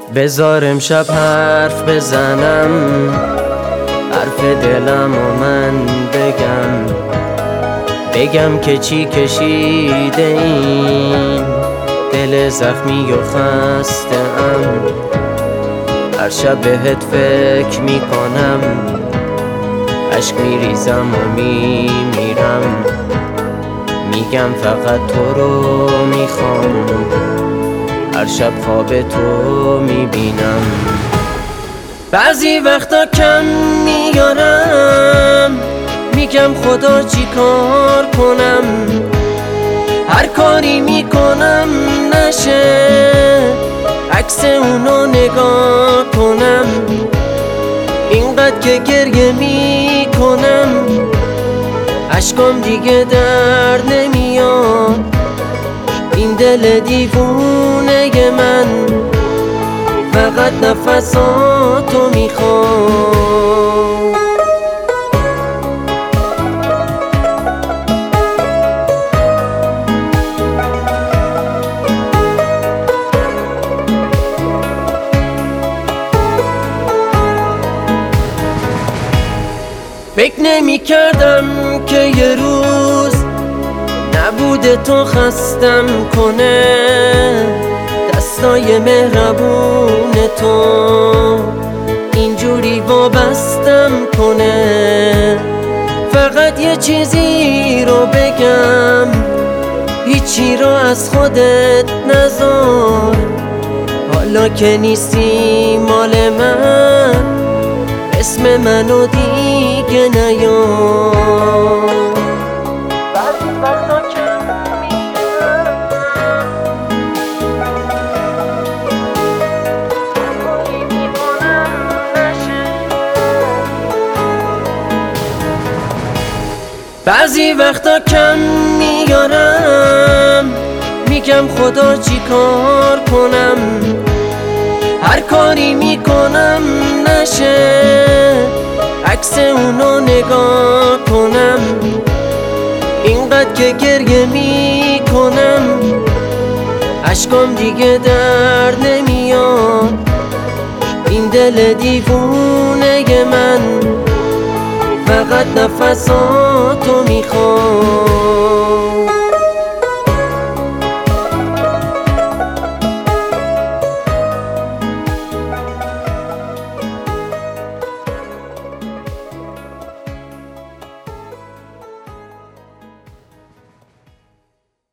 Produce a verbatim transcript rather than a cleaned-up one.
بذار امشب حرف بزنم، حرف دلم و من بگم بگم که چی کشیده این دل زخمی و خسته ام. هر شب بهت فکر میکنم، عشق میریزم و میمیرم، میگم فقط تو رو میخوام، هر شب خواب تو میبینم. بعضی وقتا کم میارم، میگم خدا چی کار کنم، هر کاری میکنم نشه عکس اونو نگاه کنم. اینقدر که گریه میکنم اشکام دیگه در نمیاد، این دل دیوونه من فقط نفساتو میخواد. فکر نمی کردم که یه روز نبوده تو خستم کنه، دستای مهربون تو اینجوری وابستم کنه. فقط یه چیزی رو بگم، هیچی رو از خودت نذار، حالا که نیستی مال من اسم منو دیگه نیار. بعضی وقتا کم میارم، کاری میکنم نشه. بعضی وقتا کم میارم، میگم خدا چی کار کنم، هر کاری میکنم نشه عکس اونو نگاه کنم. اینقدر که گریه میکنم اشکام دیگه در نمیاد، این دل دیوونه من فقط نفساتو میخواد.